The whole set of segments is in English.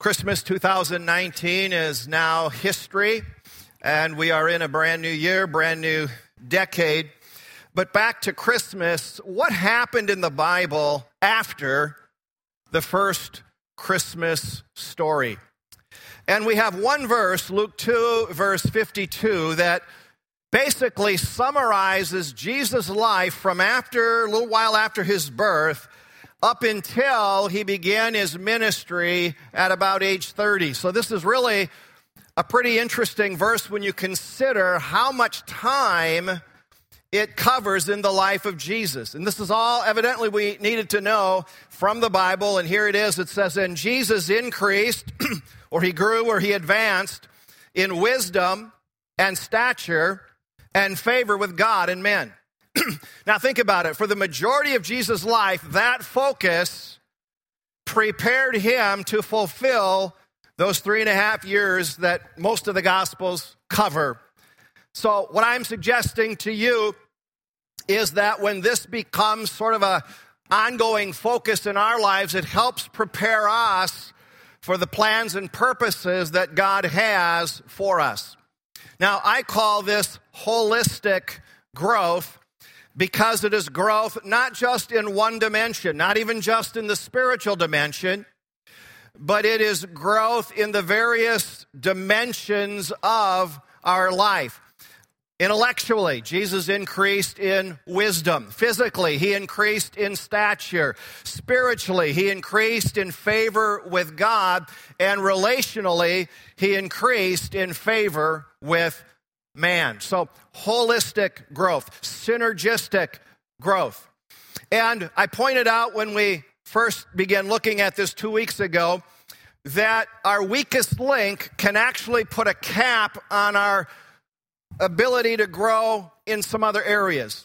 Christmas 2019 is now history, and we are in a brand new year, brand new decade. But back to Christmas, what happened in the Bible after the first Christmas story? And we have one verse, Luke 2, verse 52, that basically summarizes Jesus' life from a little while after his birth up until he began his ministry at about age 30. So this is really a pretty interesting verse when you consider how much time it covers in the life of Jesus. And this is all evidently we needed to know from the Bible. And here it is. It says, and Jesus increased, or he grew, or he advanced in wisdom and stature and favor with God and men. Now think about it. For the majority of Jesus' life, that focus prepared him to fulfill those 3.5 years that most of the Gospels cover. So what I'm suggesting to you is that when this becomes sort of an ongoing focus in our lives, it helps prepare us for the plans and purposes that God has for us. Now, I call this holistic growth because it is growth not just in one dimension, not even just in the spiritual dimension, but it is growth in the various dimensions of our life. Intellectually, Jesus increased in wisdom. Physically, he increased in stature. Spiritually, he increased in favor with God. And relationally, he increased in favor with man. So holistic growth, synergistic growth. And I pointed out when we first began looking at this 2 weeks ago that our weakest link can actually put a cap on our ability to grow in some other areas.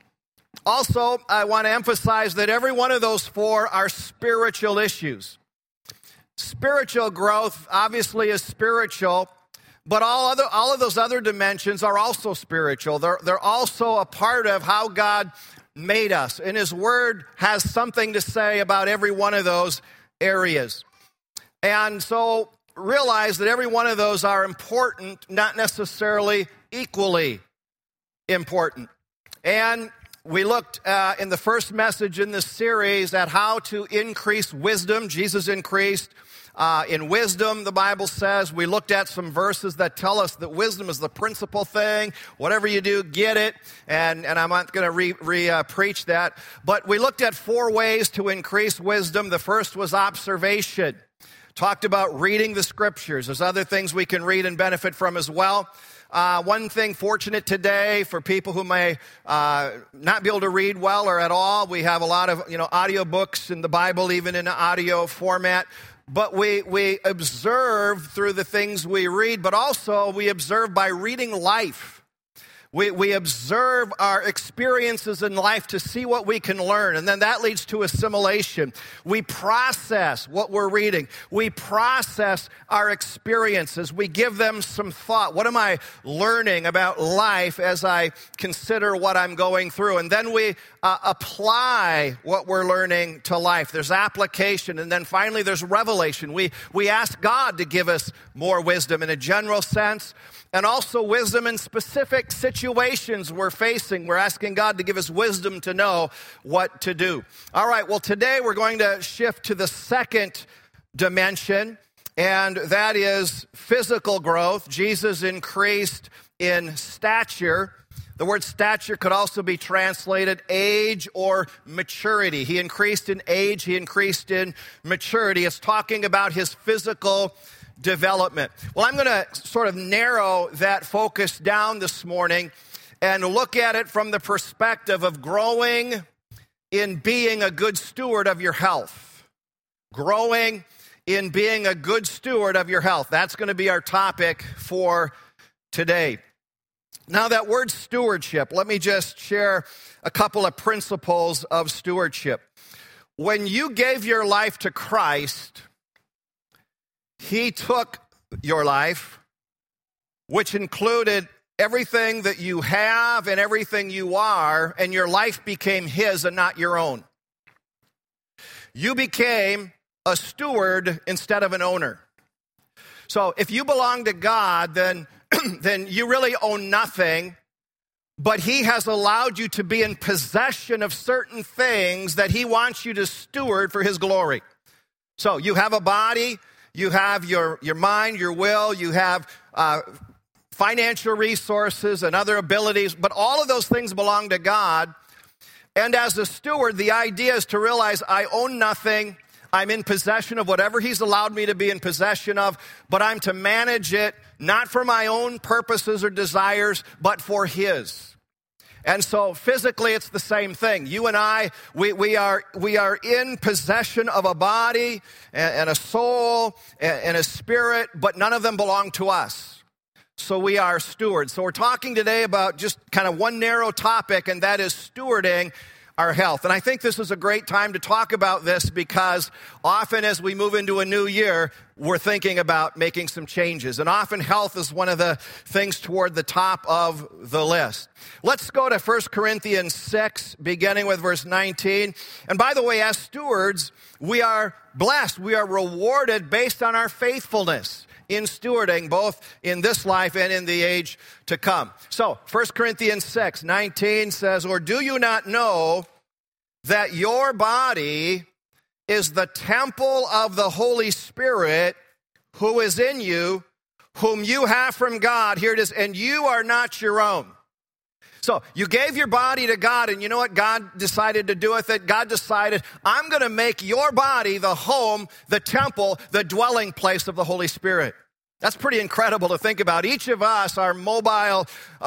Also, I want to emphasize that every one of those four are spiritual issues. Spiritual growth obviously is spiritual, but all of those other dimensions are also spiritual. They're also a part of how God made us, and his word has something to say about every one of those areas. And so realize that every one of those are important, not necessarily equally important. And we looked in the first message in this series at how to increase wisdom. Jesus increased in wisdom, the Bible says. We looked at some verses that tell us that wisdom is the principal thing. Whatever you do, get it. And I'm not going to preach that. But we looked at 4 ways to increase wisdom. The first was observation. Talked about reading the scriptures. There's other things we can read and benefit from as well. One thing fortunate today for people who may not be able to read well or at all, we have a lot of audio books in the Bible, even in audio format. But we observe through the things we read, but also we observe by reading life. We observe our experiences in life to see what we can learn, and then that leads to assimilation. We process what we're reading. We process our experiences. We give them some thought. What am I learning about life as I consider what I'm going through? And then we apply what we're learning to life. There's application, and then finally there's revelation. We ask God to give us more wisdom in a general sense, and also wisdom in specific situations we're facing. We're asking God to give us wisdom to know what to do. All right, well, today we're going to shift to the second dimension, and that is physical growth. Jesus increased in stature. The word stature could also be translated age or maturity. He increased in age, he increased in maturity. It's talking about his physical development. Well, I'm going to sort of narrow that focus down this morning and look at it from the perspective of growing in being a good steward of your health. Growing in being a good steward of your health. That's going to be our topic for today. Now, that word stewardship, let me just share a couple of principles of stewardship. When you gave your life to Christ, he took your life, which included everything that you have and everything you are, and your life became his and not your own. You became a steward instead of an owner. So if you belong to God, then you really own nothing, but he has allowed you to be in possession of certain things that he wants you to steward for his glory. So you have a body, you have your mind, your will, you have financial resources and other abilities, but all of those things belong to God. And as a steward, the idea is to realize I own nothing. I'm in possession of whatever he's allowed me to be in possession of, but I'm to manage it not for my own purposes or desires, but for his. And so physically, it's the same thing. You and I, we are in possession of a body and a soul and a spirit, but none of them belong to us. So we are stewards. So we're talking today about just kind of one narrow topic, and that is stewarding our health. And I think this is a great time to talk about this because often as we move into a new year, we're thinking about making some changes. And often health is one of the things toward the top of the list. Let's go to 1 Corinthians 6, beginning with verse 19. And by the way, as stewards, we are blessed. We are rewarded based on our faithfulness in stewarding, both in this life and in the age to come. So, 1 Corinthians 6, 19 says, or do you not know that your body is the temple of the Holy Spirit who is in you, whom you have from God? Here it is, and you are not your own. So you gave your body to God, and you know what God decided to do with it? God decided, I'm going to make your body the home, the temple, the dwelling place of the Holy Spirit. That's pretty incredible to think about. Each of us are mobile,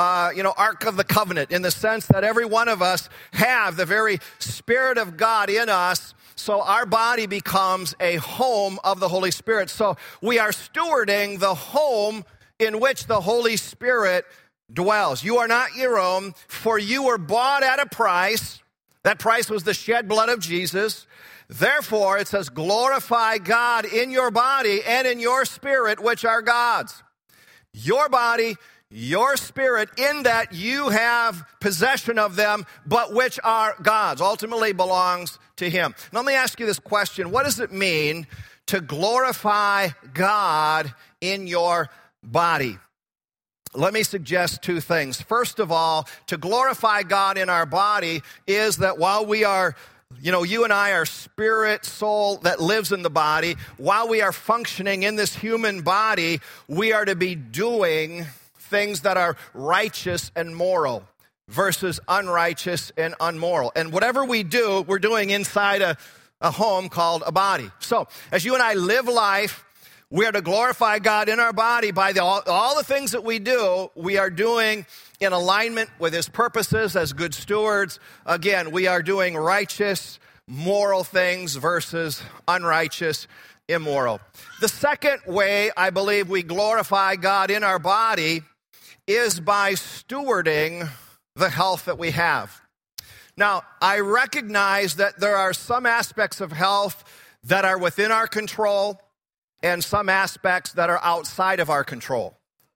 Ark of the Covenant, in the sense that every one of us have the very Spirit of God in us, so our body becomes a home of the Holy Spirit. So we are stewarding the home in which the Holy Spirit dwells. You are not your own, for you were bought at a price. That price was the shed blood of Jesus. Therefore, it says, glorify God in your body and in your spirit, which are God's. Your body, your spirit, in that you have possession of them, but which are God's, ultimately belongs to him. Now, let me ask you this question. What does it mean to glorify God in your body? Let me suggest two things. First of all, to glorify God in our body is that while we are, you and I are spirit, soul that lives in the body, while we are functioning in this human body, we are to be doing things that are righteous and moral versus unrighteous and unmoral. And whatever we do, we're doing inside a home called a body. So as you and I live life, we are to glorify God in our body by all the things that we do. We are doing in alignment with his purposes as good stewards. Again, we are doing righteous, moral things versus unrighteous, immoral. The second way I believe we glorify God in our body is by stewarding the health that we have. Now, I recognize that there are some aspects of health that are within our control and some aspects that are outside of our control.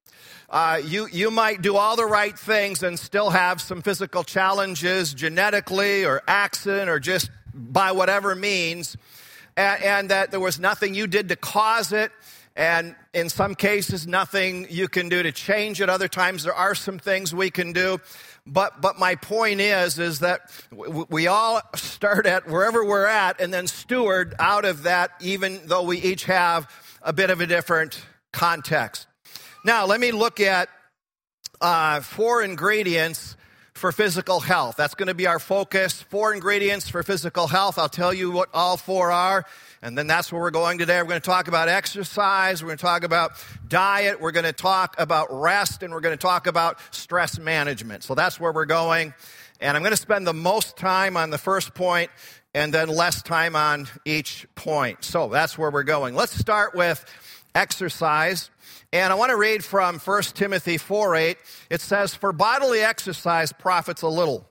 You might do all the right things and still have some physical challenges genetically or accident or just by whatever means, and that there was nothing you did to cause it, and in some cases, nothing you can do to change it. Other times, there are some things we can do. But my point is that we all start at wherever we're at and then steward out of that, even though we each have a bit of a different context. Now, let me look at 4 ingredients for physical health. That's going to be our focus. 4 ingredients for physical health. I'll tell you what all 4 are, and then that's where we're going today. We're going to talk about exercise. We're going to talk about diet. We're going to talk about rest, and we're going to talk about stress management. So that's where we're going. And I'm going to spend the most time on the first point and then less time on each point. So that's where we're going. Let's start with exercise. And I want to read from 1 Timothy 4:8. It says, for bodily exercise profits a little.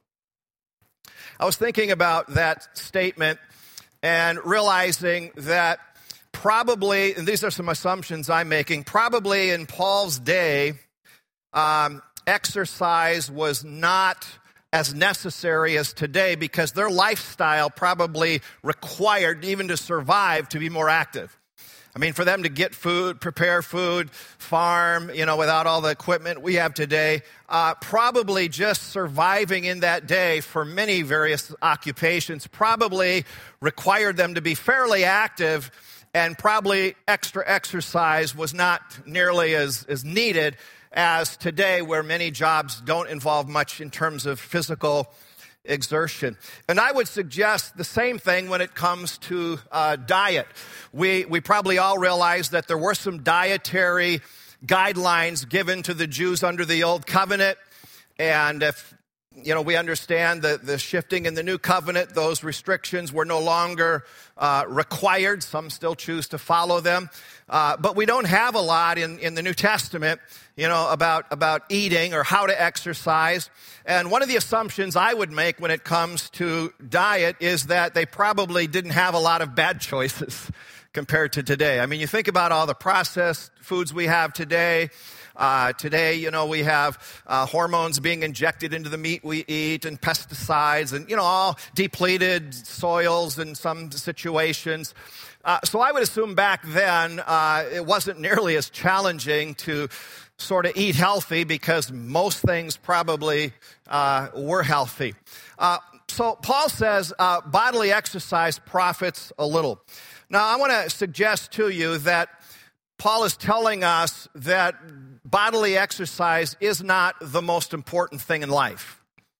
I was thinking about that statement and realizing that probably, and these are some assumptions I'm making, probably in Paul's day, exercise was not as necessary as today because their lifestyle probably required, even to survive, to be more active. I mean, for them to get food, prepare food, farm, without all the equipment we have today, probably just surviving in that day for many various occupations probably required them to be fairly active, and probably extra exercise was not nearly as needed as today, where many jobs don't involve much in terms of physical exertion. And I would suggest the same thing when it comes to diet. We probably all realize that there were some dietary guidelines given to the Jews under the Old Covenant. And if we understand the shifting in the New Covenant, those restrictions were no longer required. Some still choose to follow them. But we don't have a lot in the New Testament, about eating or how to exercise. And one of the assumptions I would make when it comes to diet is that they probably didn't have a lot of bad choices compared to today. I mean, you think about all the processed foods we have today. Today, we have hormones being injected into the meat we eat, and pesticides, and, all depleted soils in some situations. So I would assume back then it wasn't nearly as challenging to sort of eat healthy because most things probably were healthy. So Paul says bodily exercise profits a little. Now, I want to suggest to you that Paul is telling us that bodily exercise is not the most important thing in life.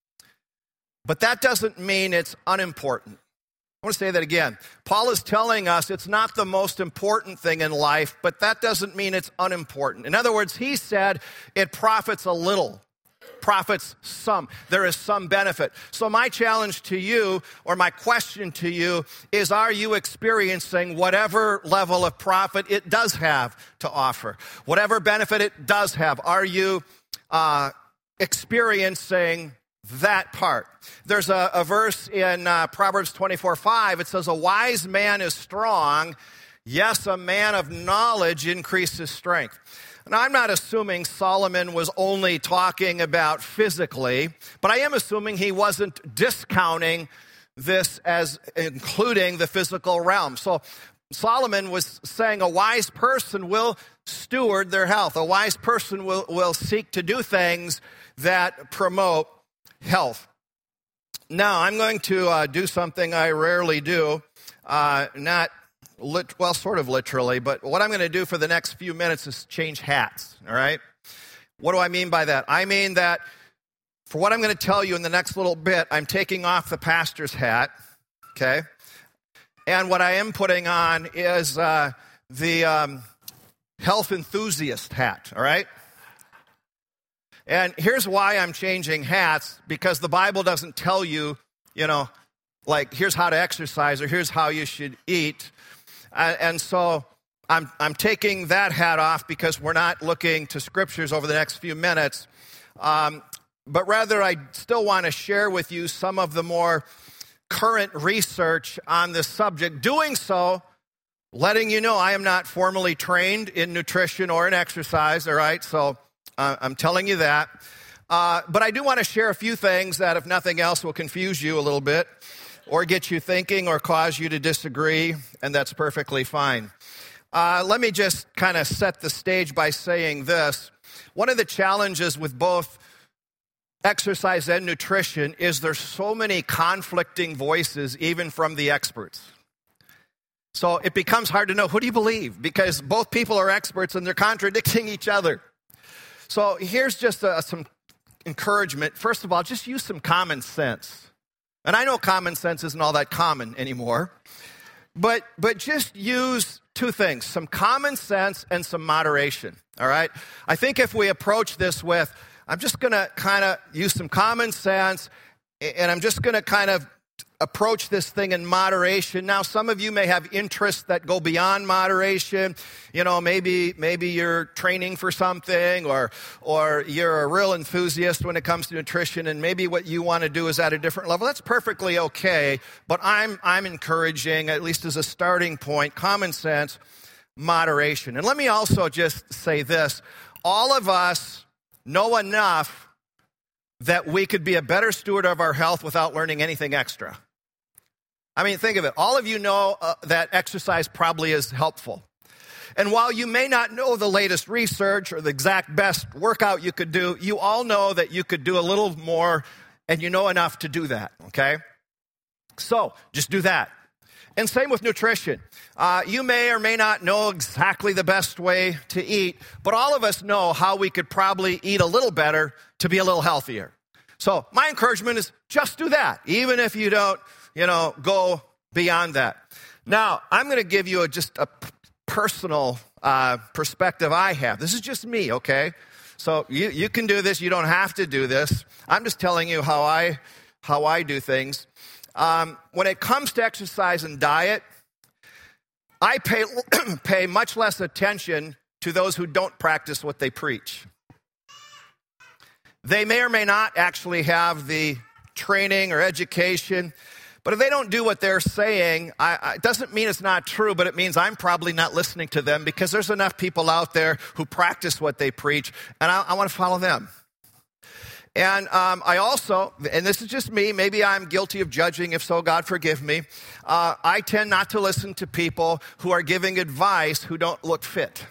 But that doesn't mean it's unimportant. I want to say that again. Paul is telling us it's not the most important thing in life, but that doesn't mean it's unimportant. In other words, he said it profits a little, profits some. There is some benefit. So my challenge to you, or my question to you, is are you experiencing whatever level of profit it does have to offer? Whatever benefit it does have, are you experiencing that part? There's a verse in Proverbs 24:5. It says, "A wise man is strong. Yes, a man of knowledge increases strength." Now, I'm not assuming Solomon was only talking about physically, but I am assuming he wasn't discounting this as including the physical realm. So Solomon was saying a wise person will steward their health. A wise person will seek to do things that promote health. Now, I'm going to do something I rarely do, sort of literally, but what I'm going to do for the next few minutes is change hats, all right? What do I mean by that? I mean that for what I'm going to tell you in the next little bit, I'm taking off the pastor's hat, okay? And what I am putting on is the health enthusiast hat, all right? And here's why I'm changing hats, because the Bible doesn't tell you, here's how to exercise or here's how you should eat. And so I'm taking that hat off because we're not looking to scriptures over the next few minutes. But rather, I still want to share with you some of the more current research on this subject. Doing so, letting you know I am not formally trained in nutrition or in exercise, all right? So I'm telling you that. But I do want to share a few things that, if nothing else, will confuse you a little bit or get you thinking or cause you to disagree, and that's perfectly fine. Let me just kind of set the stage by saying this. One of the challenges with both exercise and nutrition is there's so many conflicting voices, even from the experts. So it becomes hard to know, who do you believe? Because both people are experts and they're contradicting each other. So here's just some encouragement. First of all, just use some common sense. And I know common sense isn't all that common anymore. But just use two things, some common sense and some moderation, all right? I think if we approach this with, I'm just going to kind of use some common sense, and I'm just going to kind of approach this thing in moderation. Now, some of you may have interests that go beyond moderation. Maybe you're training for something, or you're a real enthusiast when it comes to nutrition, and maybe what you want to do is at a different level. That's perfectly okay, but I'm encouraging, at least as a starting point, common sense, moderation. And let me also just say this. All of us know enough that we could be a better steward of our health without learning anything extra. I mean, think of it. All of you know that exercise probably is helpful. And while you may not know the latest research or the exact best workout you could do, you all know that you could do a little more, and you know enough to do that, okay? So just do that. And same with nutrition. You may or may not know exactly the best way to eat, but all of us know how we could probably eat a little better to be a little healthier. So my encouragement is just do that, even if you don't, go beyond that. Now, I'm going to give you just a personal perspective I have. This is just me, okay? So you can do this. You don't have to do this. I'm just telling you how I do things. When it comes to exercise and diet, I pay much less attention to those who don't practice what they preach. They may or may not actually have the training or education, but if they don't do what they're saying, it doesn't mean it's not true, but it means I'm probably not listening to them because there's enough people out there who practice what they preach, and I want to follow them. And I also, and this is just me, maybe I'm guilty of judging, if so, God forgive me. I tend not to listen to people who are giving advice who don't look fit.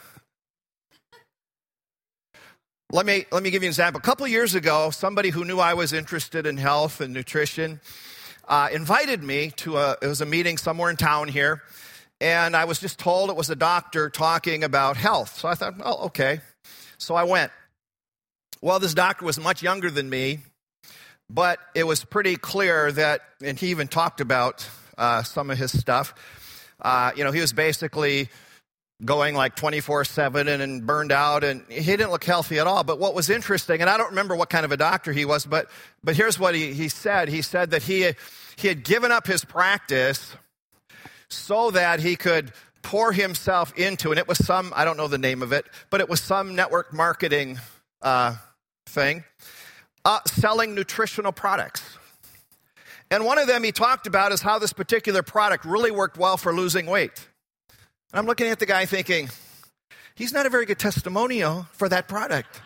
Let me give you an example. A couple years ago, somebody who knew I was interested in health and nutrition invited me to it was a meeting somewhere in town here, and I was just told it was a doctor talking about health. So I thought, oh, okay. So I went. Well, this doctor was much younger than me, but it was pretty clear that, and he even talked about some of his stuff. He was basically going like 24/7 and burned out, and he didn't look healthy at all. But what was interesting, and I don't remember what kind of a doctor he was, but here's what he said. He said that he had given up his practice so that he could pour himself into, and it was some, I don't know the name of it, but it was some network marketing thing, selling nutritional products. And one of them he talked about is how this particular product really worked well for losing weight. And I'm looking at the guy thinking, he's not a very good testimonial for that product.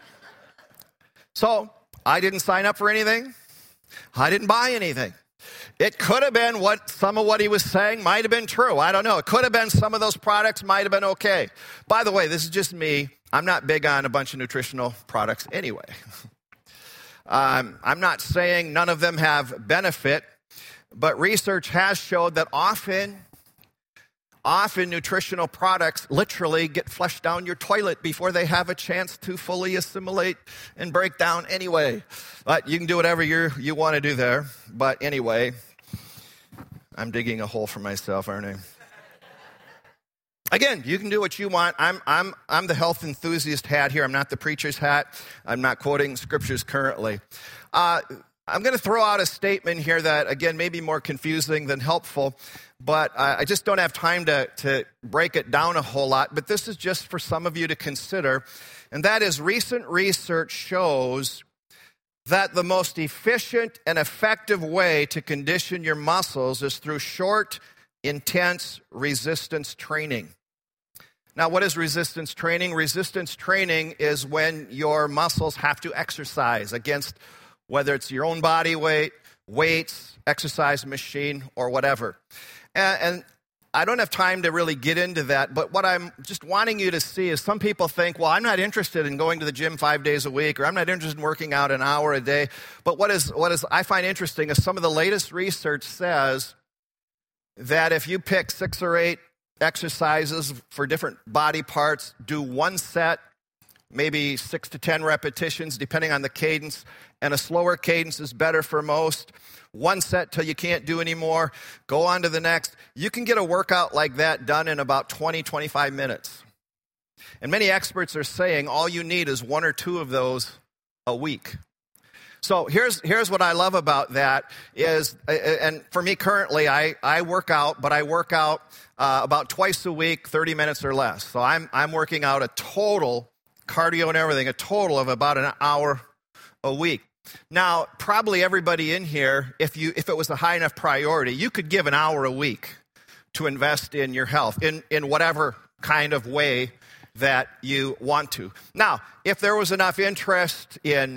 So I didn't sign up for anything. I didn't buy anything. It could have been some of what he was saying might have been true. I don't know. It could have been some of those products might have been okay. By the way, this is just me. I'm not big on a bunch of nutritional products anyway. I'm not saying none of them have benefit, but research has showed that often nutritional products literally get flushed down your toilet before they have a chance to fully assimilate and break down anyway. But you can do whatever you want to do there. But anyway, I'm digging a hole for myself, aren't I? Again, you can do what you want. I'm the health enthusiast hat here. I'm not the preacher's hat. I'm not quoting scriptures currently. I'm going to throw out a statement here that, again, may be more confusing than helpful, but I just don't have time to break it down a whole lot. But this is just for some of you to consider, and that is recent research shows that the most efficient and effective way to condition your muscles is through short, intense resistance training. Now, what is resistance training? Resistance training is when your muscles have to exercise against whether it's your own body weight, weights, exercise machine, or whatever. And I don't have time to really get into that, but what I'm just wanting you to see is some people think, well, I'm not interested in going to the gym 5 days a week, or I'm not interested in working out an hour a day. But what is I find interesting is some of the latest research says that if you pick 6 or 8 exercises for different body parts, do one set, maybe 6 to 10 repetitions, depending on the cadence, and a slower cadence is better for most. One set till you can't do anymore, go on to the next. You can get a workout like that done in about 20, 25 minutes. And many experts are saying all you need is 1 or 2 of those a week. So here's what I love about that is, and for me currently, I work out, but I work out about twice a week, 30 minutes or less. So I'm working out a total, cardio and everything, a total of about an hour a week. Now, probably everybody in here, if it was a high enough priority, you could give an hour a week to invest in your health in whatever kind of way that you want to. Now, if there was enough interest in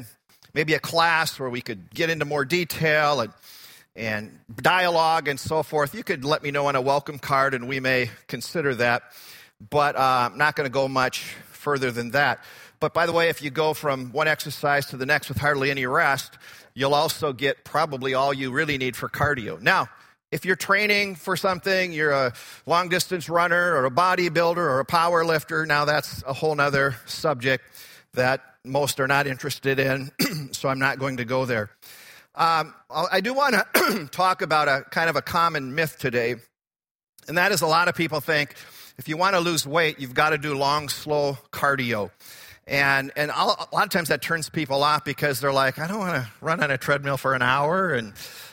maybe a class where we could get into more detail and dialogue and so forth, you could let me know on a welcome card and we may consider that. But I'm not going to go much further than that. But by the way, if you go from one exercise to the next with hardly any rest, you'll also get probably all you really need for cardio. Now, if you're training for something, you're a long-distance runner or a bodybuilder or a power lifter, now that's a whole other subject that most are not interested in, so I'm not going to go there. I do want to talk about a kind of a common myth today, and that is a lot of people think if you want to lose weight, you've got to do long, slow cardio. And a lot of times that turns people off because they're like, I don't want to run on a treadmill for an hour, and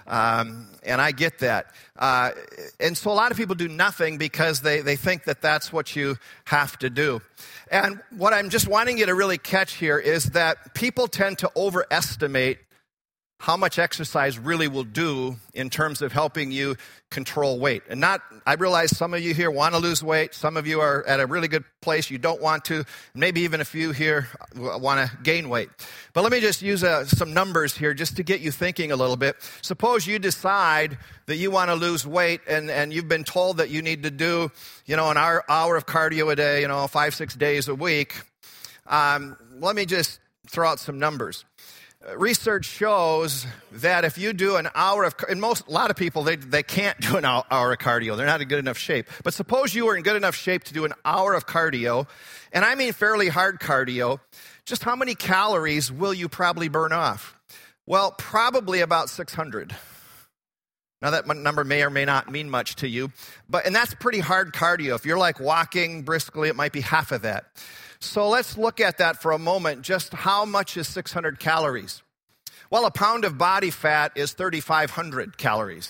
I get that. And so a lot of people do nothing because they think that that's what you have to do. And what I'm just wanting you to really catch here is that people tend to overestimate how much exercise really will do in terms of helping you control weight. And I realize some of you here want to lose weight. Some of you are at a really good place. You don't want to. Maybe even a few here want to gain weight. But let me just use some numbers here just to get you thinking a little bit. Suppose you decide that you want to lose weight and you've been told that you need to do, an hour of cardio a day, 5-6 days a week. Let me just throw out some numbers. Research shows that if you do an hour of, and a lot of people, they can't do an hour of cardio. They're not in good enough shape. But suppose you were in good enough shape to do an hour of cardio, and I mean fairly hard cardio, just how many calories will you probably burn off? Well, probably about 600. Now that number may or may not mean much to you, and that's pretty hard cardio. If you're like walking briskly, it might be half of that. So let's look at that for a moment. Just how much is 600 calories? Well, a pound of body fat is 3,500 calories.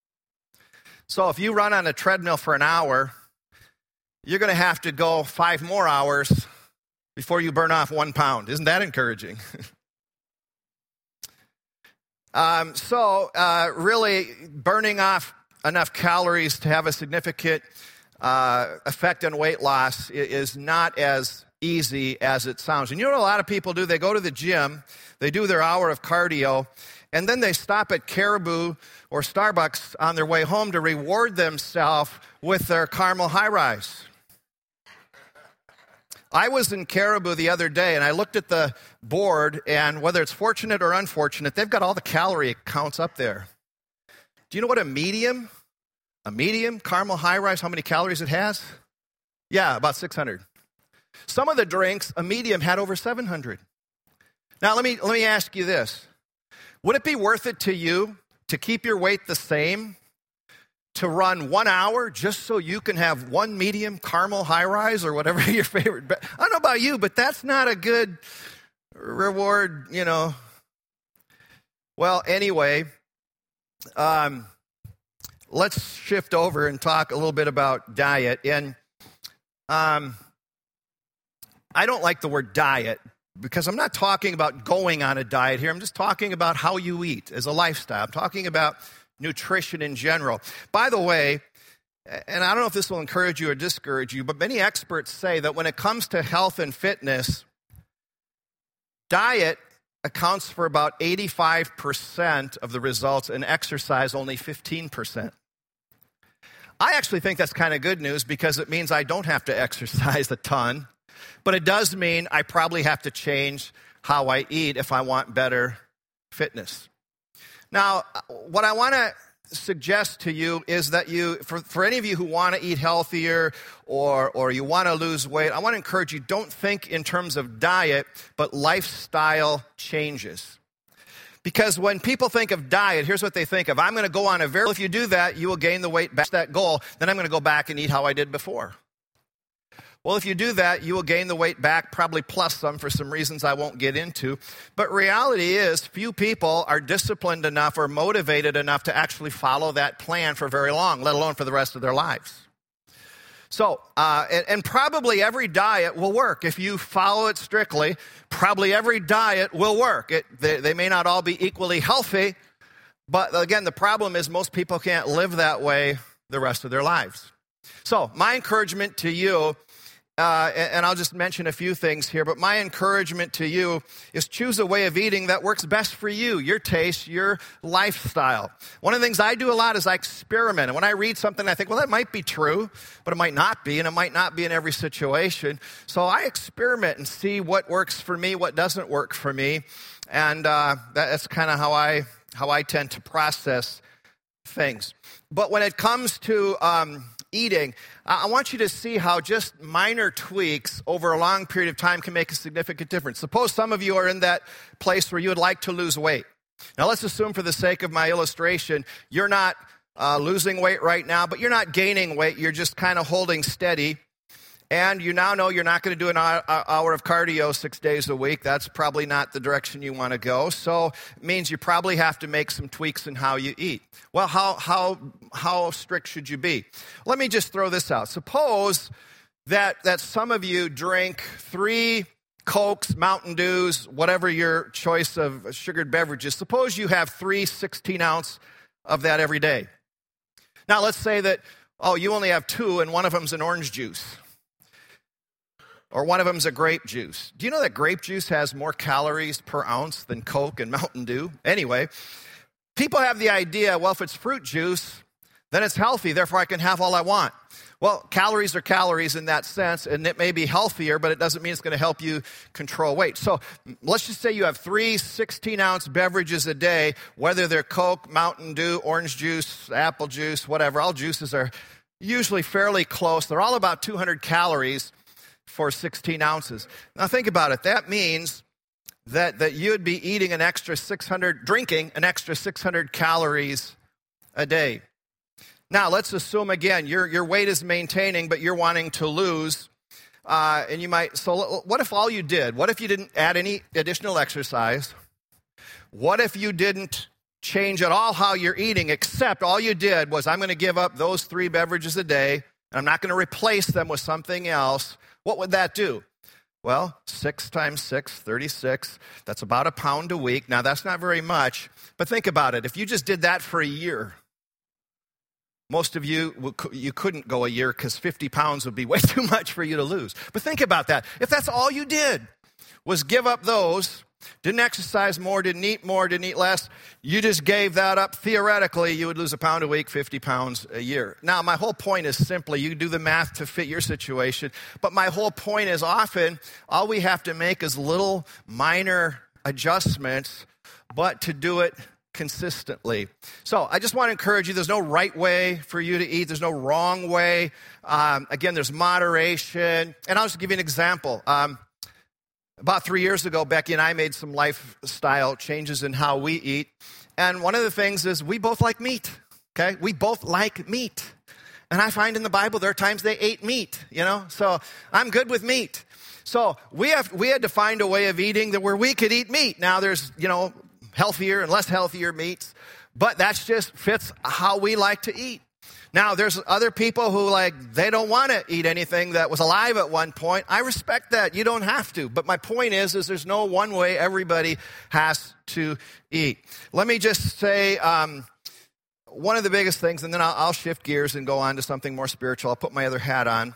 So if you run on a treadmill for an hour, you're going to have to go 5 more hours before you burn off 1 pound. Isn't that encouraging? Really burning off enough calories to have a significant effect on weight loss is not as easy as it sounds. And you know what a lot of people do? They go to the gym, they do their hour of cardio, and then they stop at Caribou or Starbucks on their way home to reward themselves with their caramel high rise. I was in Caribou the other day, and I looked at the board, and whether it's fortunate or unfortunate, they've got all the calorie counts up there. Do you know what a medium caramel high rise, how many calories it has? Yeah, about 600. Some of the drinks, a medium had over 700. Now, let me ask you this. Would it be worth it to you to keep your weight the same, to run 1 hour just so you can have one medium caramel high rise or whatever your favorite? I don't know about you, but that's not a good reward, Well, anyway, let's shift over and talk a little bit about diet. And I don't like the word diet because I'm not talking about going on a diet here. I'm just talking about how you eat as a lifestyle. I'm talking about nutrition in general. By the way, and I don't know if this will encourage you or discourage you, but many experts say that when it comes to health and fitness, diet accounts for about 85% of the results and exercise only 15%. I actually think that's kind of good news because it means I don't have to exercise a ton. But it does mean I probably have to change how I eat if I want better fitness. Now, what I want to suggest to you is that for any of you who want to eat healthier or you want to lose weight, I want to encourage you, don't think in terms of diet, but lifestyle changes. Because when people think of diet, here's what they think of. I'm going to go on if you do that, you will gain the weight back to that goal. Then I'm going to go back and eat how I did before. Well, if you do that, you will gain the weight back, probably plus some for some reasons I won't get into. But reality is, few people are disciplined enough or motivated enough to actually follow that plan for very long, let alone for the rest of their lives. So, and probably every diet will work. If you follow it strictly, probably every diet will work. They may not all be equally healthy, but again, the problem is most people can't live that way the rest of their lives. So, my encouragement to you and I'll just mention a few things here, but my encouragement to you is choose a way of eating that works best for you, your taste, your lifestyle. One of the things I do a lot is I experiment. And when I read something, I think, well, that might be true, but it might not be, and it might not be in every situation. So I experiment and see what works for me, what doesn't work for me. And that's kind of how I tend to process things. But when it comes to eating, I want you to see how just minor tweaks over a long period of time can make a significant difference. Suppose some of you are in that place where you would like to lose weight. Now let's assume for the sake of my illustration, you're not losing weight right now, but you're not gaining weight. You're just kind of holding steady. And you now know you're not going to do an hour of cardio 6 days a week. That's probably not the direction you want to go. So it means you probably have to make some tweaks in how you eat. Well, how strict should you be? Let me just throw this out. Suppose that some of you drink 3 Cokes, Mountain Dews, whatever your choice of sugared beverages. Suppose you have 3 16-ounce of that every day. Now, let's say that, you only have 2 and one of them's an orange juice. Or one of them's a grape juice. Do you know that grape juice has more calories per ounce than Coke and Mountain Dew? Anyway, people have the idea, well, if it's fruit juice, then it's healthy, therefore I can have all I want. Well, calories are calories in that sense, and it may be healthier, but it doesn't mean it's going to help you control weight. So let's just say you have 3 16-ounce beverages a day, whether they're Coke, Mountain Dew, orange juice, apple juice, whatever. All juices are usually fairly close. They're all about 200 calories for 16 ounces. Now think about it. That means that you'd be drinking an extra 600 calories a day. Now let's assume again, your weight is maintaining, but you're wanting to lose. And you might, so what if all you did, what if you didn't add any additional exercise? What if you didn't change at all how you're eating, except all you did was, I'm going to give up those 3 beverages a day, and I'm not going to replace them with something else. What would that do? Well, 6 times 6, 36. That's about a pound a week. Now, that's not very much, but think about it. If you just did that for a year, most of you couldn't go a year because 50 pounds would be way too much for you to lose. But think about that. If that's all you did was give up those, didn't exercise more, didn't eat less, you just gave that up, theoretically, you would lose a pound a week, 50 pounds a year. Now, my whole point is simply, you do the math to fit your situation, but my whole point is often, all we have to make is little minor adjustments, but to do it consistently. So I just want to encourage you, there's no right way for you to eat. There's no wrong way. Again, there's moderation. And I'll just give you an example. About 3 years ago, Becky and I made some lifestyle changes in how we eat. And one of the things is we both like meat, okay? We both like meat. And I find in the Bible there are times they ate meat, So I'm good with meat. So we had to find a way of eating where we could eat meat. Now there's, healthier and less healthier meats, but that just fits how we like to eat. Now, there's other people who, they don't want to eat anything that was alive at one point. I respect that. You don't have to. But my point is there's no one way everybody has to eat. Let me just say one of the biggest things, and then I'll shift gears and go on to something more spiritual. I'll put my other hat on.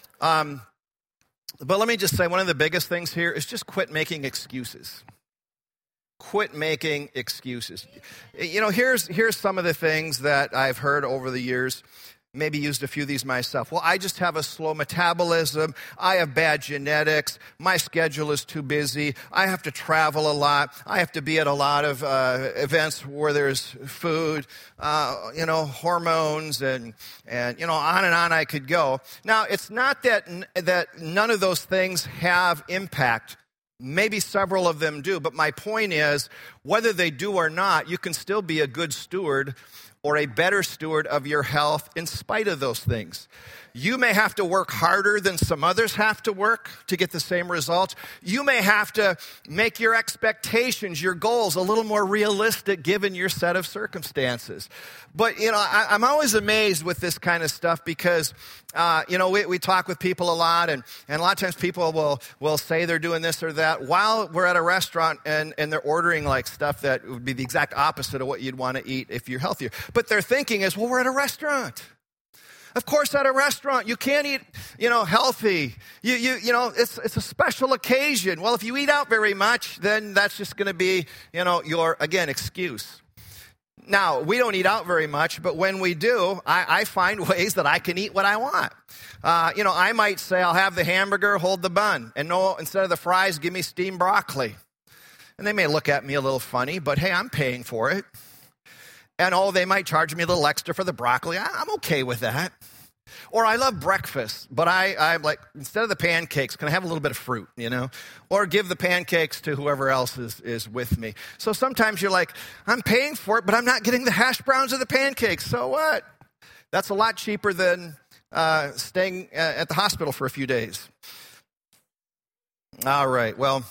But let me just say one of the biggest things here is just quit making excuses. Quit making excuses. Here's some of the things that I've heard over the years, maybe used a few of these myself. Well, I just have a slow metabolism. I have bad genetics. My schedule is too busy. I have to travel a lot. I have to be at a lot of events where there's food, hormones, and on and on I could go. Now, it's not that none of those things have impact. Maybe several of them do, but my point is, whether they do or not, you can still be a good steward or a better steward of your health in spite of those things. You may have to work harder than some others have to work to get the same results. You may have to make your expectations, your goals, a little more realistic given your set of circumstances. But, I'm always amazed with this kind of stuff because, we talk with people a lot, and a lot of times people will say they're doing this or that while we're at a restaurant and they're ordering stuff that would be the exact opposite of what you'd want to eat if you're healthier. But their thinking is, well, we're at a restaurant. Of course, at a restaurant, you can't eat, healthy. It's a special occasion. Well, if you eat out very much, then that's just going to be, your, again, excuse. Now, we don't eat out very much, but when we do, I find ways that I can eat what I want. I might say I'll have the hamburger, hold the bun, and no, instead of the fries, give me steamed broccoli. And they may look at me a little funny, but hey, I'm paying for it. And they might charge me a little extra for the broccoli. I'm okay with that. Or I love breakfast, but I'm like, instead of the pancakes, can I have a little bit of fruit, Or give the pancakes to whoever else is with me. So sometimes you're like, I'm paying for it, but I'm not getting the hash browns or the pancakes. So what? That's a lot cheaper than staying at the hospital for a few days. All right, well,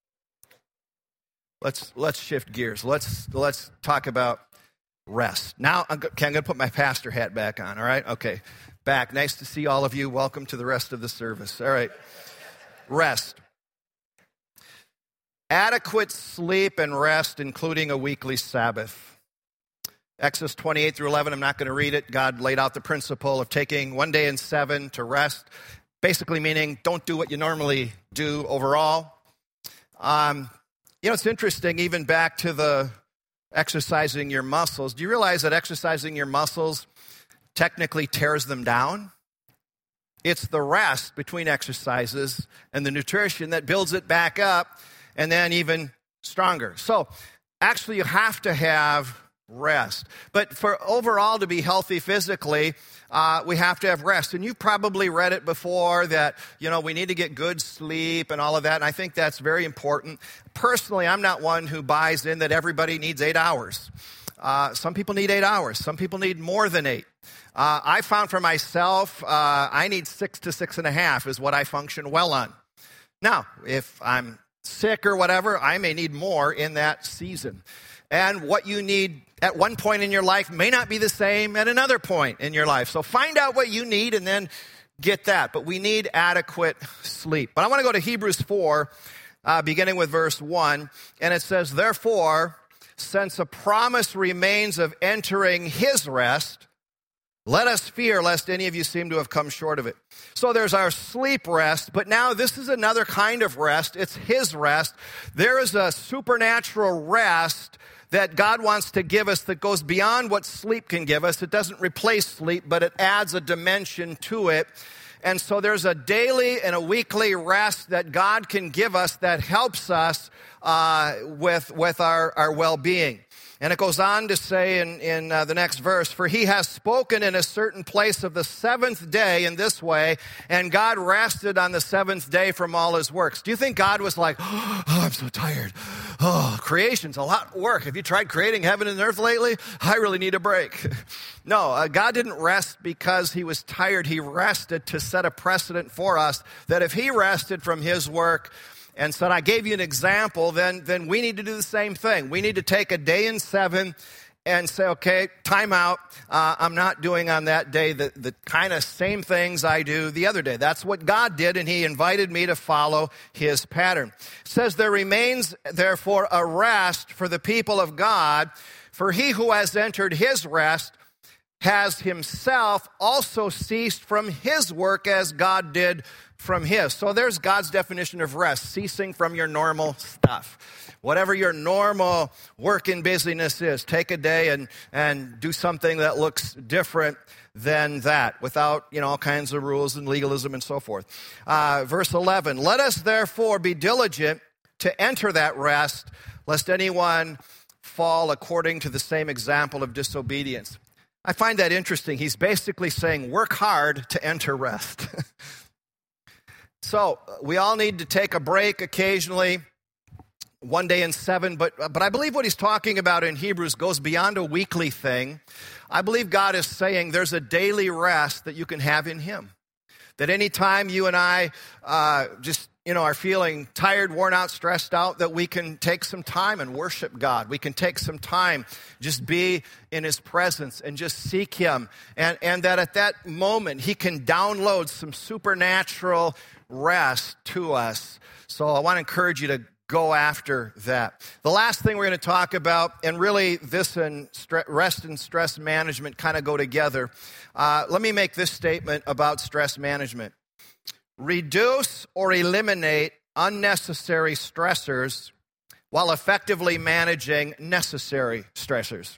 let's shift gears. Let's talk about rest. Now, I'm going to put my pastor hat back on, all right? Okay, back. Nice to see all of you. Welcome to the rest of the service. All right, rest. Adequate sleep and rest, including a weekly Sabbath. Exodus 28 through 11, I'm not going to read it. God laid out the principle of taking 1 day in 7 to rest, basically meaning don't do what you normally do overall. It's interesting, even back to the exercising your muscles. Do you realize that exercising your muscles technically tears them down? It's the rest between exercises and the nutrition that builds it back up and then even stronger. So actually you have to have rest. But for overall to be healthy physically, we have to have rest. And you've probably read it before that, we need to get good sleep and all of that. And I think that's very important. Personally, I'm not one who buys in that everybody needs 8 hours. Some people need 8 hours. Some people need more than 8. I found for myself, I need 6 to 6.5 is what I function well on. Now, if I'm sick or whatever, I may need more in that season. And what you need at one point in your life may not be the same at another point in your life. So find out what you need and then get that. But we need adequate sleep. But I want to go to Hebrews 4, beginning with verse 1. And it says, therefore, since a promise remains of entering his rest, let us fear lest any of you seem to have come short of it. So there's our sleep rest, but now this is another kind of rest. It's his rest. There is a supernatural rest that God wants to give us that goes beyond what sleep can give us. It doesn't replace sleep, but it adds a dimension to it. And so there's a daily and a weekly rest that God can give us that helps us with our well-being. And it goes on to say in the next verse, for he has spoken in a certain place of the seventh day in this way, and God rested on the seventh day from all his works. Do you think God was like, oh, I'm so tired. Oh, creation's a lot of work. Have you tried creating heaven and earth lately? I really need a break. No, God didn't rest because he was tired. He rested to set a precedent for us that if he rested from his work, and said, I gave you an example, then we need to do the same thing. We need to take a day in 7 and say, okay, time out. I'm not doing on that day the kind of same things I do the other day. That's what God did, and he invited me to follow his pattern. It says, there remains, therefore, a rest for the people of God, for he who has entered his rest has himself also ceased from his work as God did from his. So there's God's definition of rest, ceasing from your normal stuff. Whatever your normal work and busyness is, take a day and do something that looks different than that without, all kinds of rules and legalism and so forth. Verse 11, let us therefore be diligent to enter that rest, lest anyone fall according to the same example of disobedience. I find that interesting. He's basically saying, work hard to enter rest. So we all need to take a break occasionally, 1 day in 7, but I believe what he's talking about in Hebrews goes beyond a weekly thing. I believe God is saying there's a daily rest that you can have in him. That anytime you and I are feeling tired, worn out, stressed out, that we can take some time and worship God. We can take some time, just be in his presence and just seek him. And that at that moment, he can download some supernatural rest to us. So I want to encourage you to go after that. The last thing we're going to talk about, and really this and rest and stress management kind of go together. Let me make this statement about stress management. Reduce or eliminate unnecessary stressors while effectively managing necessary stressors.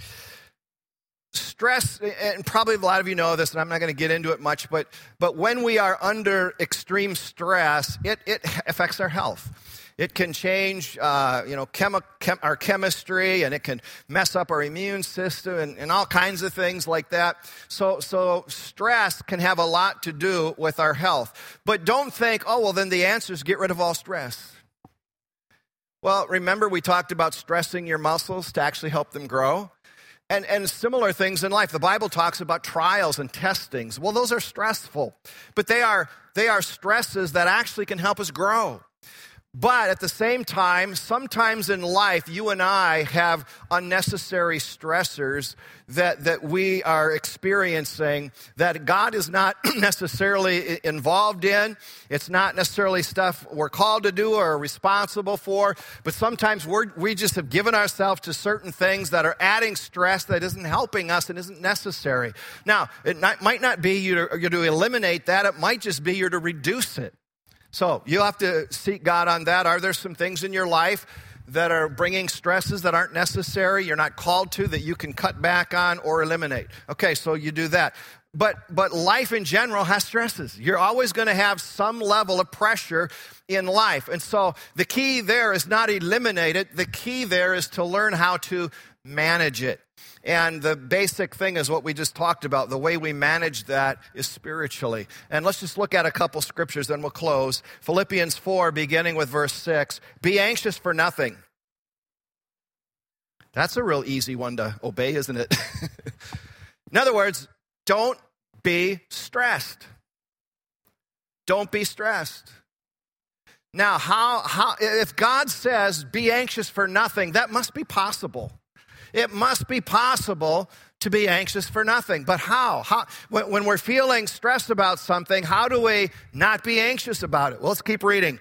Stress, and probably a lot of you know this, and I'm not going to get into it much, but when we are under extreme stress, it affects our health. It can change, our chemistry, and it can mess up our immune system and all kinds of things like that. So stress can have a lot to do with our health. But don't think, then the answer is get rid of all stress. Well, remember we talked about stressing your muscles to actually help them grow? And similar things in life. The Bible talks about trials and testings. Well, those are stressful, but they are stresses that actually can help us grow. But at the same time, sometimes in life, you and I have unnecessary stressors that we are experiencing that God is not necessarily involved in. It's not necessarily stuff we're called to do or responsible for. But sometimes we just have given ourselves to certain things that are adding stress that isn't helping us and isn't necessary. Now, might not be you're to eliminate that. It might just be you're to reduce it. So you have to seek God on that. Are there some things in your life that are bringing stresses that aren't necessary, you're not called to, that you can cut back on or eliminate? Okay, so you do that. But life in general has stresses. You're always going to have some level of pressure in life. And so the key there is not eliminate it. The key there is to learn how to manage it. And the basic thing is what we just talked about. The way we manage that is spiritually. And let's just look at a couple scriptures, then we'll close. Philippians 4, beginning with verse 6. Be anxious for nothing. That's a real easy one to obey, isn't it? In other words, don't be stressed. Don't be stressed. Now, how if God says be anxious for nothing, that must be possible. It must be possible to be anxious for nothing. But how? When we're feeling stressed about something, how do we not be anxious about it? Well, let's keep reading.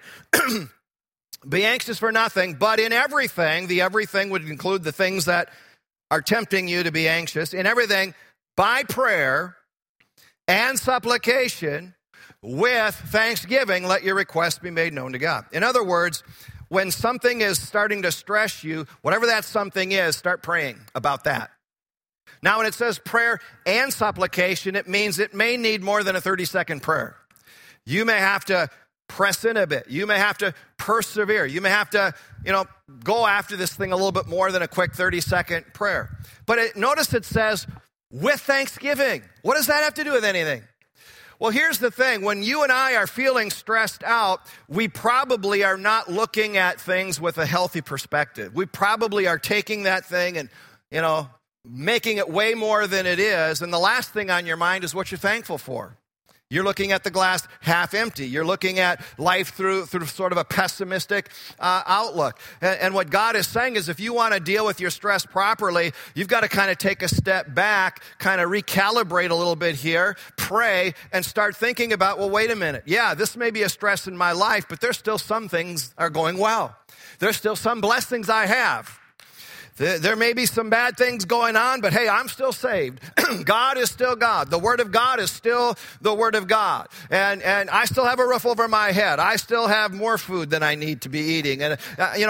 Be anxious for nothing, but in everything, the everything would include the things that are tempting you to be anxious. In everything, by prayer and supplication, with thanksgiving, let your requests be made known to God. In other words, when something is starting to stress you, whatever that something is, start praying about that. Now, when it says prayer and supplication, it means it may need more than a 30-second prayer. You may have to press in a bit. You may have to persevere. You may have to, go after this thing a little bit more than a quick 30-second prayer. But notice it says, with thanksgiving. What does that have to do with anything? Well, here's the thing. When you and I are feeling stressed out, we probably are not looking at things with a healthy perspective. We probably are taking that thing and, making it way more than it is. And the last thing on your mind is what you're thankful for. You're looking at the glass half empty. You're looking at life through sort of a pessimistic outlook. And what God is saying is if you want to deal with your stress properly, you've got to kind of take a step back, kind of recalibrate a little bit here, pray, and start thinking about, well, wait a minute. Yeah, this may be a stress in my life, but there's still some things are going well. There's still some blessings I have. There may be some bad things going on, but hey, I'm still saved. God is still God. The Word of God is still the Word of God. And I still have a roof over my head. I still have more food than I need to be eating. And,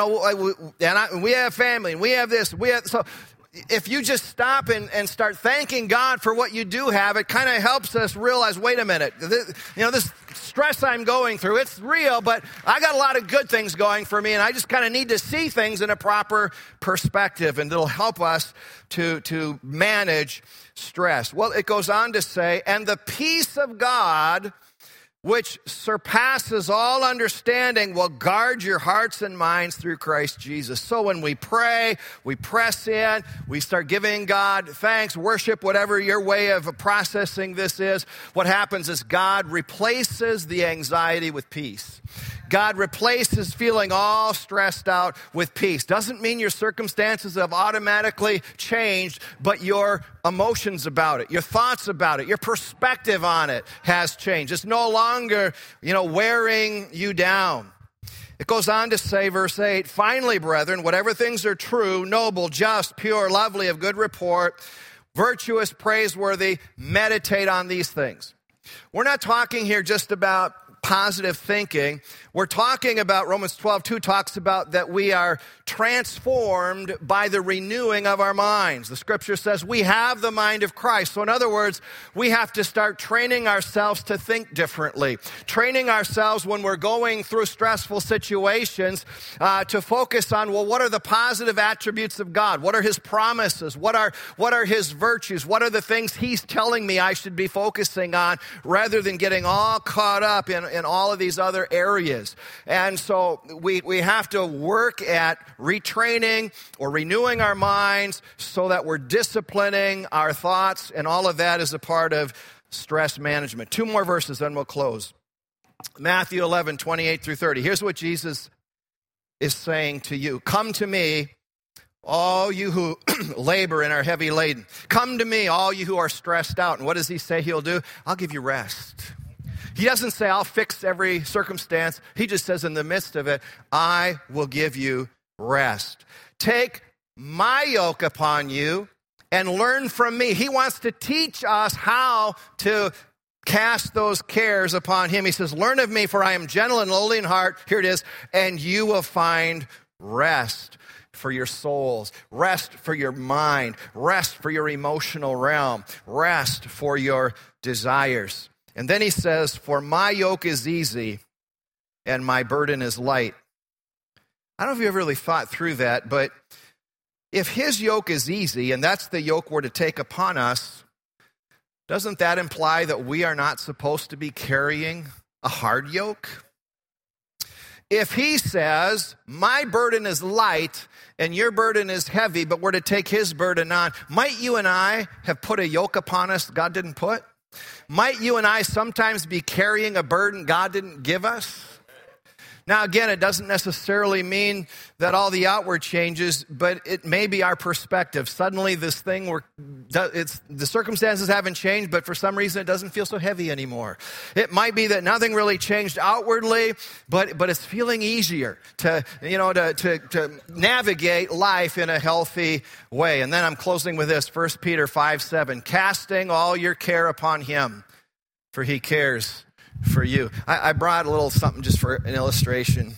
we have family, and we have this. So if you just stop and start thanking God for what you do have, it kind of helps us realize, wait a minute, this stress I'm going through, it's real, but I got a lot of good things going for me, and I just kind of need to see things in a proper perspective, and it'll help us to manage stress. Well, it goes on to say, and the peace of God, which surpasses all understanding, will guard your hearts and minds through Christ Jesus. So when we pray, we press in, we start giving God thanks, worship, whatever your way of processing this is, what happens is God replaces the anxiety with peace. God replaces feeling all stressed out with peace. Doesn't mean your circumstances have automatically changed, but your emotions about it, your thoughts about it, your perspective on it has changed. It's no longer, wearing you down. It goes on to say, verse 8, finally, brethren, whatever things are true, noble, just, pure, lovely, of good report, virtuous, praiseworthy, meditate on these things. We're not talking here just about positive thinking. We're talking about, Romans 12:2 talks about that we are transformed by the renewing of our minds. The scripture says we have the mind of Christ. So in other words, we have to start training ourselves to think differently. Training ourselves when we're going through stressful situations to focus on, well, what are the positive attributes of God? What are his promises? What are his virtues? What are the things he's telling me I should be focusing on, rather than getting all caught up in all of these other areas. And so we have to work at retraining or renewing our minds so that we're disciplining our thoughts, and all of that is a part of stress management. 2 more verses, then we'll close. Matthew 11:28-30. Here's what Jesus is saying to you. Come to me, all you who labor and are heavy laden. Come to me, all you who are stressed out. And what does he say he'll do? I'll give you rest. He doesn't say, I'll fix every circumstance. He just says, in the midst of it, I will give you rest. Take my yoke upon you and learn from me. He wants to teach us how to cast those cares upon him. He says, learn of me, for I am gentle and lowly in heart. Here it is. And you will find rest for your souls, rest for your mind, rest for your emotional realm, rest for your desires. And then he says, for my yoke is easy and my burden is light. I don't know if you ever really thought through that, but if his yoke is easy, and that's the yoke we're to take upon us, doesn't that imply that we are not supposed to be carrying a hard yoke? If he says, my burden is light and your burden is heavy, but we're to take his burden on, might you and I have put a yoke upon us God didn't put? Might you and I sometimes be carrying a burden God didn't give us? Now, again, it doesn't necessarily mean that all the outward changes, but it may be our perspective. Suddenly this thing, the circumstances haven't changed, but for some reason it doesn't feel so heavy anymore. It might be that nothing really changed outwardly, but it's feeling easier to navigate life in a healthy way. And then I'm closing with this, 1 Peter 5:7, casting all your care upon him, for he cares for you. I brought a little something just for an illustration.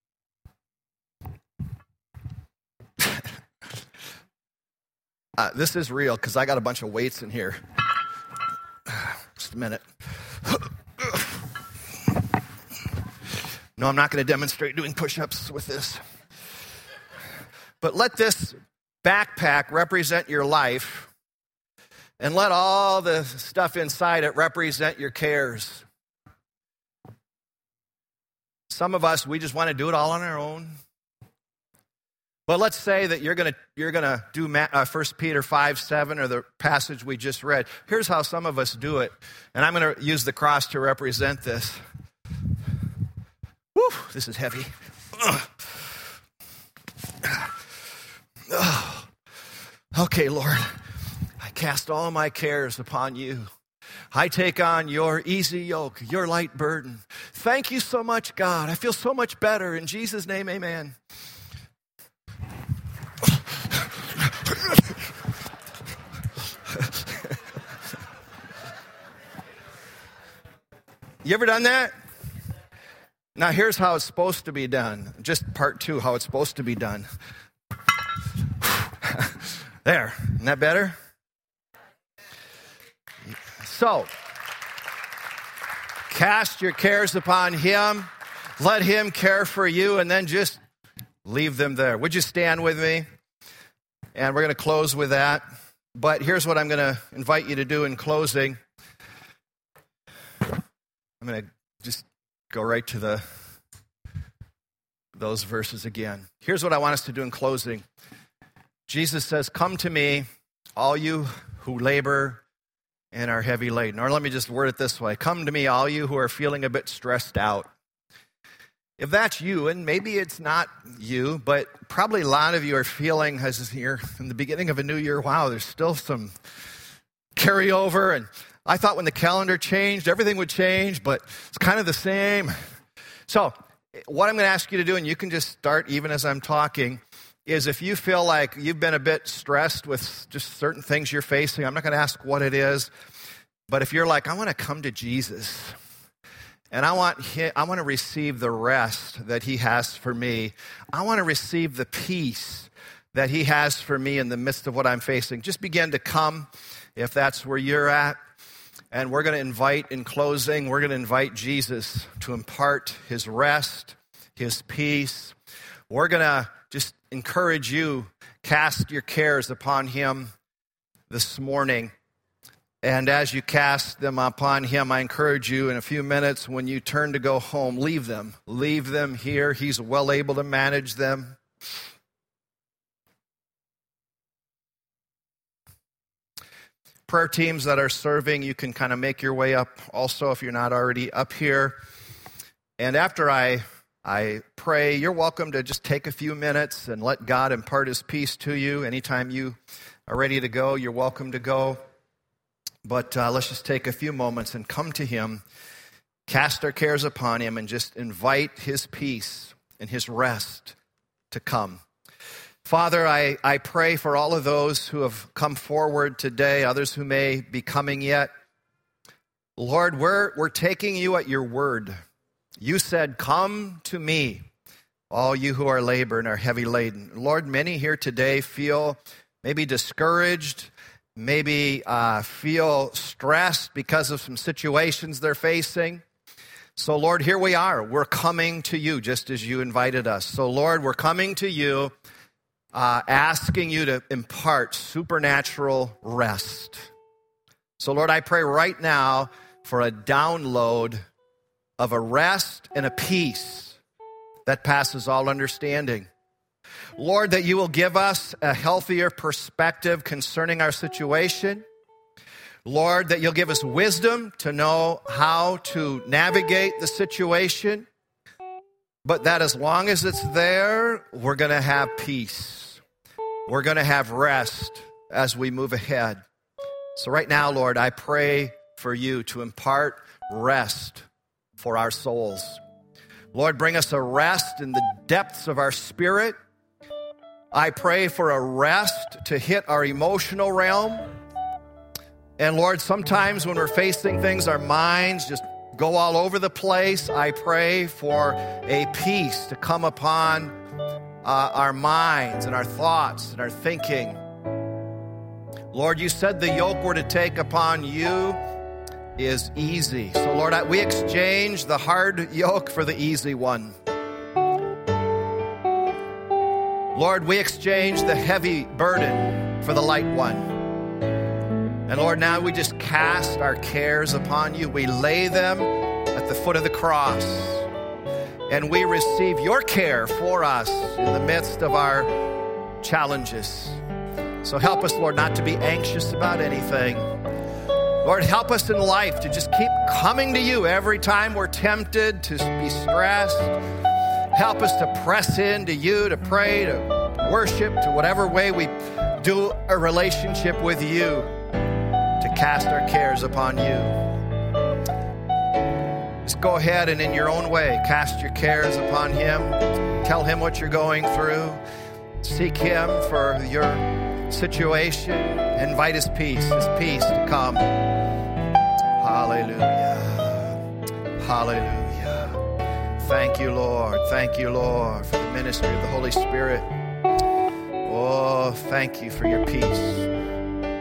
This is real because I got a bunch of weights in here. Just a minute. No, I'm not going to demonstrate doing push-ups with this. But let this backpack represent your life, and let all the stuff inside it represent your cares. Some of us, we just want to do it all on our own. But let's say that you're going to do 1 Peter 5:7, or the passage we just read. Here's how some of us do it. And I'm going to use the cross to represent this. Whew, this is heavy. Okay, Lord, I cast all my cares upon you. I take on your easy yoke, your light burden. Thank you so much, God. I feel so much better. In Jesus' name, amen. You ever done that? Now, here's how it's supposed to be done. Just part 2, how it's supposed to be done. There. Isn't that better? So, cast your cares upon him. Let him care for you, and then just leave them there. Would you stand with me? And we're going to close with that. But here's what I'm going to invite you to do in closing. I'm going to just go right to those verses again. Here's what I want us to do in closing. Jesus says, come to me, all you who labor and are heavy laden. Or let me just word it this way. Come to me, all you who are feeling a bit stressed out. If that's you, and maybe it's not you, but probably a lot of you are feeling, as you're in the beginning of a new year, wow, there's still some carryover, and I thought when the calendar changed, everything would change, but it's kind of the same. So what I'm going to ask you to do, and you can just start even as I'm talking, is if you feel like you've been a bit stressed with just certain things you're facing, I'm not going to ask what it is, but if you're like, I want to come to Jesus, and I want to receive the rest that he has for me. I want to receive the peace that he has for me in the midst of what I'm facing. Just begin to come if that's where you're at. And we're going to invite, in closing, we're going to invite Jesus to impart his rest, his peace. We're going to just encourage you, cast your cares upon him this morning. And as you cast them upon him, I encourage you in a few minutes when you turn to go home, leave them. Leave them here. He's well able to manage them. Prayer teams that are serving, you can kind of make your way up also if you're not already up here. And after I pray, you're welcome to just take a few minutes and let God impart his peace to you. Anytime you are ready to go, you're welcome to go. But let's just take a few moments and come to him, cast our cares upon him, and just invite his peace and his rest to come. Father, I pray for all of those who have come forward today, others who may be coming yet. Lord, we're taking you at your word. You said, come to me, all you who are labor and are heavy laden. Lord, many here today feel maybe discouraged, maybe feel stressed because of some situations they're facing. So, Lord, here we are. We're coming to you just as you invited us. So, Lord, we're coming to you, asking you to impart supernatural rest. So, Lord, I pray right now for a download of a rest and a peace that passes all understanding. Lord, that you will give us a healthier perspective concerning our situation. Lord, that you'll give us wisdom to know how to navigate the situation. But that as long as it's there, we're going to have peace. We're going to have rest as we move ahead. So right now, Lord, I pray for you to impart rest for our souls. Lord, bring us a rest in the depths of our spirit. I pray for a rest to hit our emotional realm. And Lord, sometimes when we're facing things, our minds just go all over the place. I pray for a peace to come upon our minds and our thoughts and our thinking. Lord, you said the yoke we're to take upon you is easy. So Lord, we exchange the hard yoke for the easy one. Lord, we exchange the heavy burden for the light one. And Lord, now we just cast our cares upon you. We lay them at the foot of the cross. And we receive your care for us in the midst of our challenges. So help us, Lord, not to be anxious about anything. Lord, help us in life to just keep coming to you every time we're tempted to be stressed. Help us to press into you, to pray, to worship, to whatever way we do a relationship with you, to cast our cares upon you. Just go ahead and in your own way, cast your cares upon him. Tell him what you're going through. Seek him for your situation. Invite his peace to come. Hallelujah. Hallelujah. Thank you, Lord. Thank you, Lord, for the ministry of the Holy Spirit. Oh, thank you for your peace.